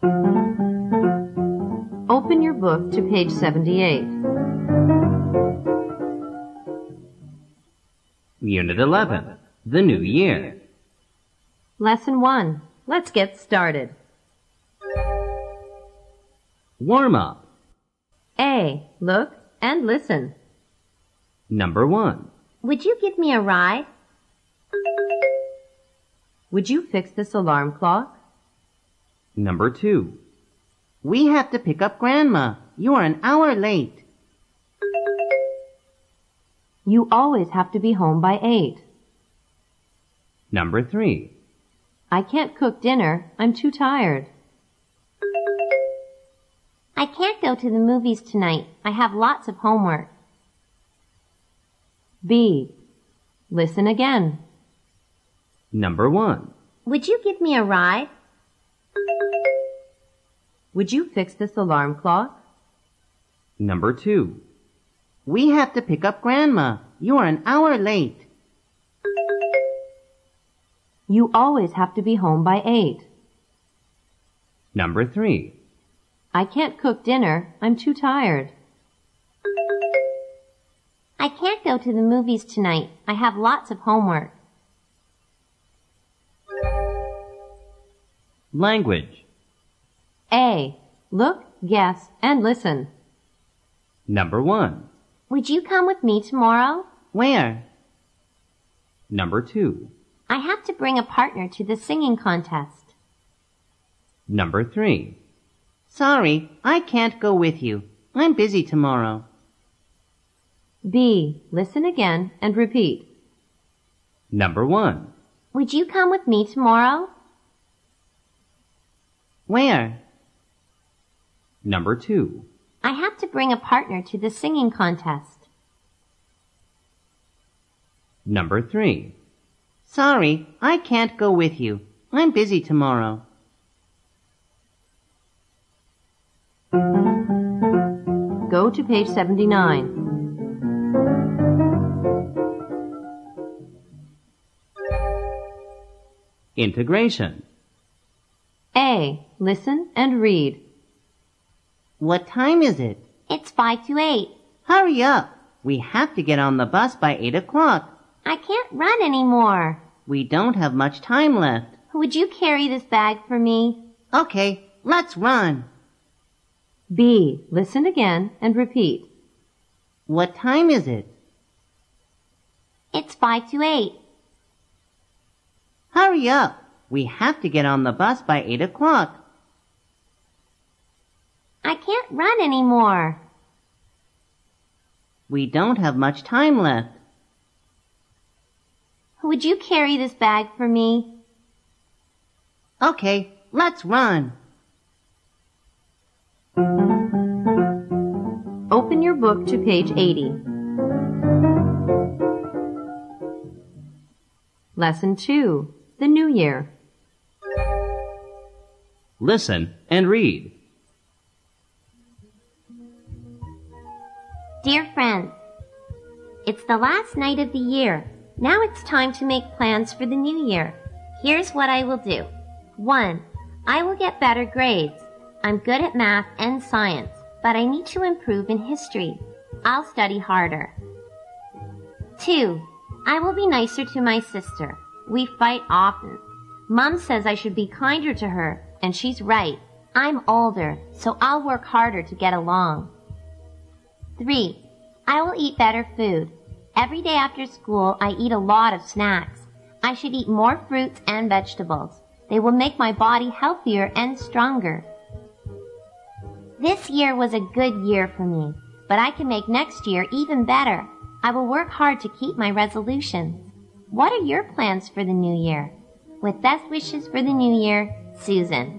Open your book to page 78. Unit 11, The New Year. Lesson 1. Let's get started. Warm up. A. Look and listen. Number 1. Would you give me a ride? Would you fix this alarm clock? Number 2. We have to pick up Grandma. You are an hour late. You always have to be home by 8. Number 3. I can't cook dinner. I'm too tired. I can't go to the movies tonight. I have lots of homework. B. Listen again. Number 1. Would you give me a ride? Would you fix this alarm clock? Number 2. We have to pick up Grandma. You are an hour late. You always have to be home by 8. Number 3. I can't cook dinner. I'm too tired. I can't go to the movies tonight. I have lots of homework. Language. A. Look, guess, and listen. Number 1. Would you come with me tomorrow? Where? Number 2. I have to bring a partner to the singing contest. Number 3. Sorry, I can't go with you. I'm busy tomorrow. B. Listen again and repeat. Number 1. Would you come with me tomorrow? Where? Number 2. I have to bring a partner to the singing contest. Number 3. Sorry, I can't go with you. I'm busy tomorrow. Go to page 79. Integration. A. Listen and read. What time is it? It's 5 to 8. Hurry up. We have to get on the bus by 8 o'clock. I can't run anymore. We don't have much time left. Would you carry this bag for me? Okay, let's run. B. Listen again and repeat. What time is it? It's 5 to 8. Hurry up. We have to get on the bus by 8 o'clock. I can't run anymore. We don't have much time left. Would you carry this bag for me? Okay, let's run. Open your book to page 80. Lesson 2. The New Year. Listen and read. Dear friends, it's the last night of the year. Now it's time to make plans for the new year. Here's what I will do. 1. I will get better grades. I'm good at math and science, but I need to improve in history. I'll study harder. 2. I will be nicer to my sister. We fight often. Mom says I should be kinder to her, and she's right. I'm older, so I'll work harder to get along. 3. I will eat better food. Every day after school, I eat a lot of snacks. I should eat more fruits and vegetables. They will make my body healthier and stronger. This year was a good year for me, but I can make next year even better. I will work hard to keep my resolutions. What are your plans for the new year? With best wishes for the new year, Susan.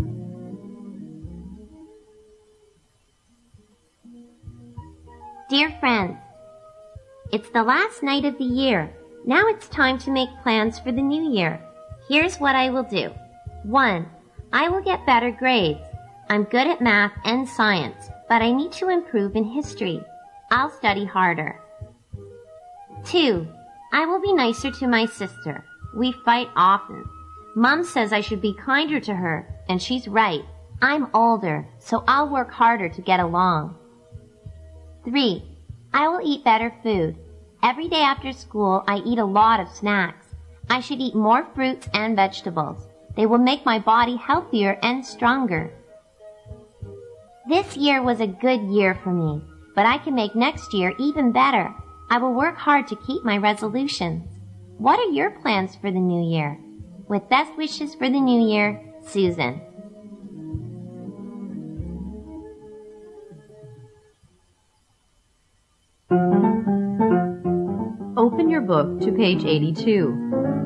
Dear friends, it's the last night of the year. Now it's time to make plans for the new year. Here's what I will do. 1. I will get better grades. I'm good at math and science, but I need to improve in history. I'll study harder. 2. I will be nicer to my sister. We fight often. Mom says I should be kinder to her, and she's right. I'm older, so I'll work harder to get along. 3. I will eat better food. Every day after school, I eat a lot of snacks. I should eat more fruits and vegetables. They will make my body healthier and stronger. This year was a good year for me, but I can make next year even better. I will work hard to keep my resolutions. What are your plans for the new year? With best wishes for the new year, Susan. Open your book to page 82.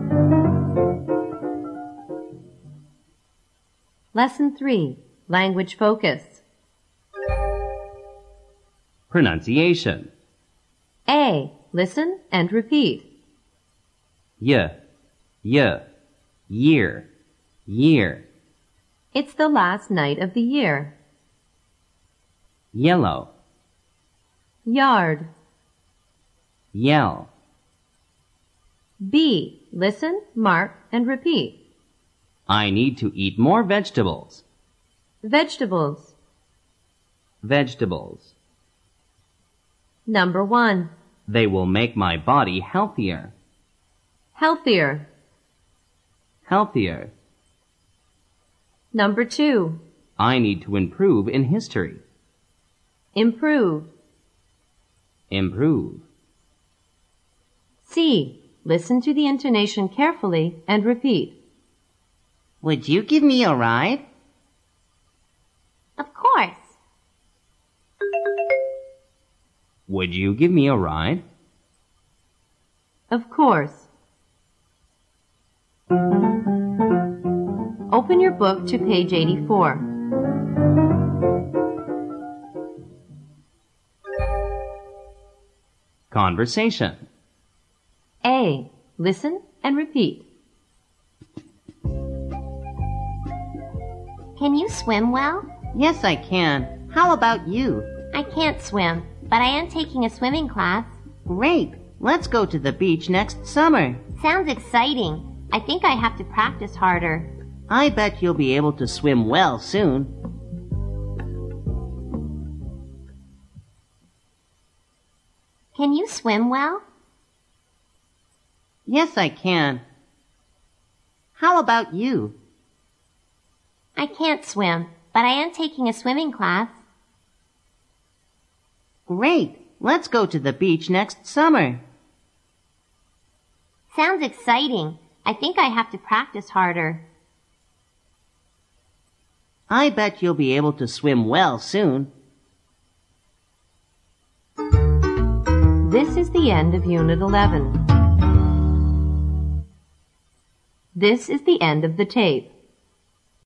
Lesson 3. Language Focus. Pronunciation. A. Listen and repeat. Y, year, year. It's the last night of the year. Yellow, Yard. yell. B. Listen, mark, and repeat. I need to eat more vegetables. Vegetables. Vegetables. Number 1. They will make my body healthier. Healthier. Healthier. Number 2. I need to improve in history. Improve. Improve. C. Listen to the intonation carefully and repeat. Would you give me a ride? Of course. Would you give me a ride? Of course. Open your book to page 84. Conversation. A. Listen and repeat. Can you swim well? Yes, I can. How about you? I can't swim, but I am taking a swimming class. Great. Let's go to the beach next summer. Sounds exciting. I think I have to practice harder. I bet you'll be able to swim well soon. Can you swim well? Yes, I can. How about you? I can't swim, but I am taking a swimming class. Great. Let's go to the beach next summer. Sounds exciting. I think I have to practice harder. I bet you'll be able to swim well soon. This is the end of Unit 11. This is the end of the tape.